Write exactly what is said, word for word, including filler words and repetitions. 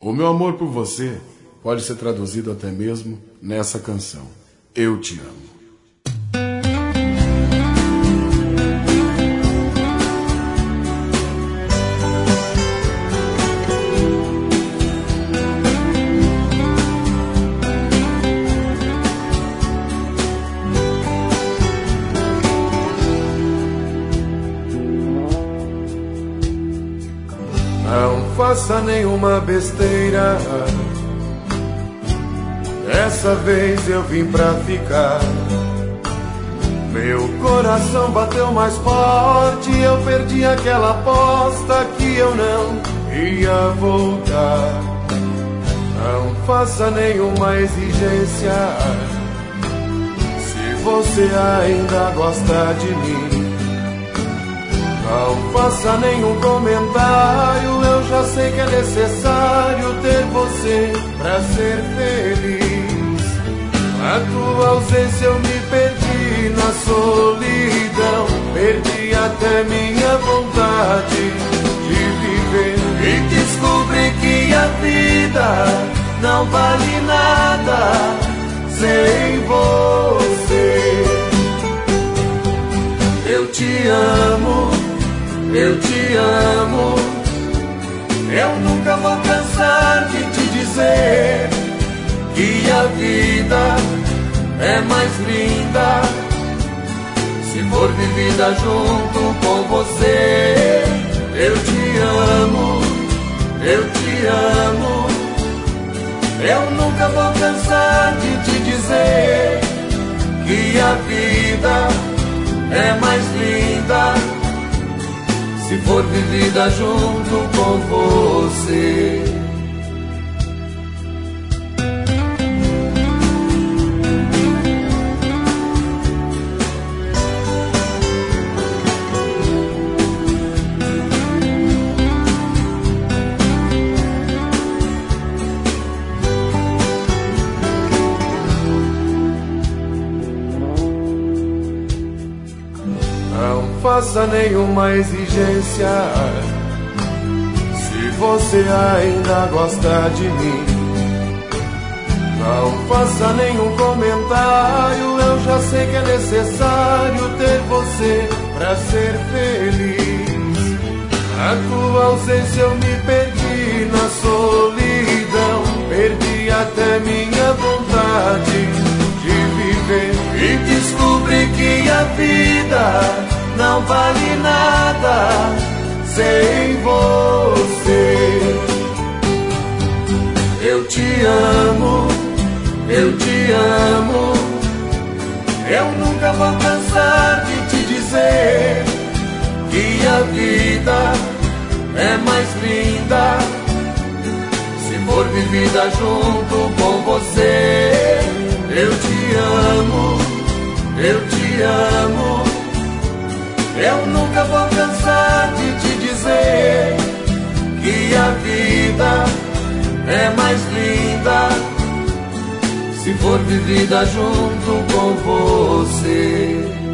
O meu amor por você pode ser traduzido até mesmo nessa canção. Eu te amo. Não faça nenhuma besteira, dessa vez eu vim pra ficar. Meu coração bateu mais forte, eu perdi aquela aposta que eu não ia voltar. Não faça nenhuma exigência, se você ainda gosta de mim. Não faça nenhum comentário, eu já sei que é necessário ter você pra ser feliz. Na tua ausência eu me perdi na solidão, perdi até minha vontade de viver. E descobri que a vida não vale nada sem você. Eu te amo, eu te amo, eu nunca vou cansar de te dizer que a vida é mais linda se for vivida junto com você. Eu te amo, eu te amo, eu nunca vou cansar de te dizer que a vida é mais linda se for vivida junto com você. Não faça nenhuma exigência, se você ainda gosta de mim. Não faça nenhum comentário, eu já sei que é necessário ter você pra ser feliz. Na tua ausência eu me perdi na solidão, perdi até minha vontade de viver. E descobri que a vida não vale nada sem você. Eu te amo, eu te amo, eu nunca vou cansar de te dizer que a vida é mais linda se for vivida junto com você. Eu te amo, eu te amo, eu nunca vou cansar de te dizer que a vida é mais linda se for vivida junto com você.